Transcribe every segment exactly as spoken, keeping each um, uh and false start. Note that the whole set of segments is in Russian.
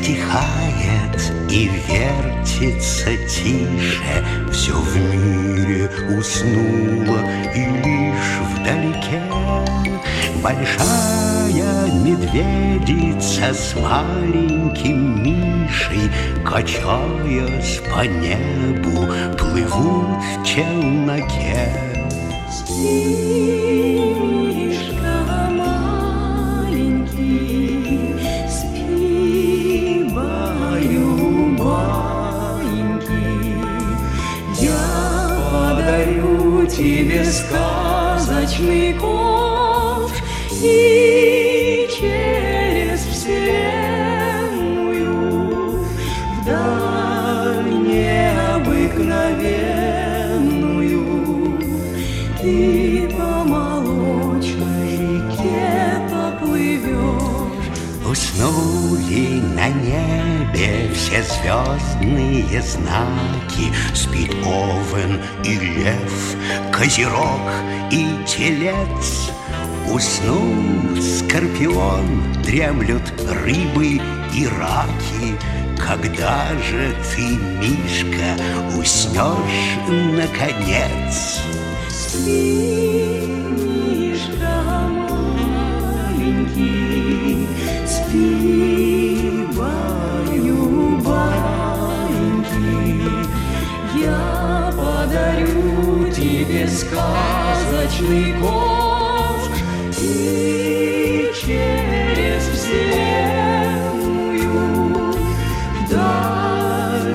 стихает и вертится тише, все в мире уснуло, и лишь вдалеке большая медведица с маленьким Мишей, качаясь по небу, плывут в челноке. Спи, Мишка маленький, спи, баю-баенький. Я подарю тебе сказочный ковш, и через вселенную вдаль необыкновенную ты по молочной реке поплывешь. Уснули на небе все звездные знаки, спит овен и лев, козерог и телец. Уснул скорпион, дремлют рыбы и раки. Когда же ты, Мишка, уснешь наконец? Спи, Мишка маленький, спи, баю-баенький. Я подарю тебе сказочный ковш, и через вселенную вдаль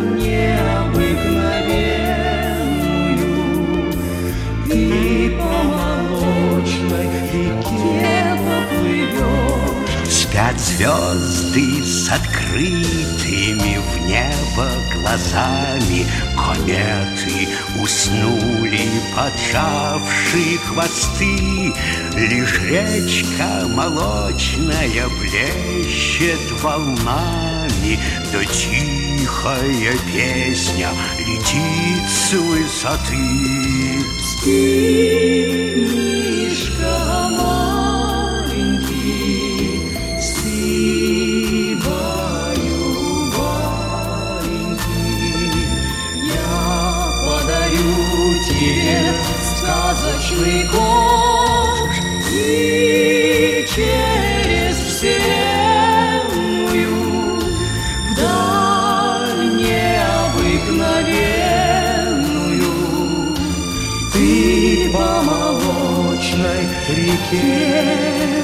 необыкновенную ты по молочной реке поплывешь. Спят звезды с открытыми в небо глазами, кометы уснули, поджавши хвосты. Лишь речка молочная плещет волнами, да тихая песня летит с высоты. Спи, Мишка маленький, спи, баю-баенький. Я подарю тебе сказочный ковш, и через вселенную вдаль необыкновенную ты по молочной реке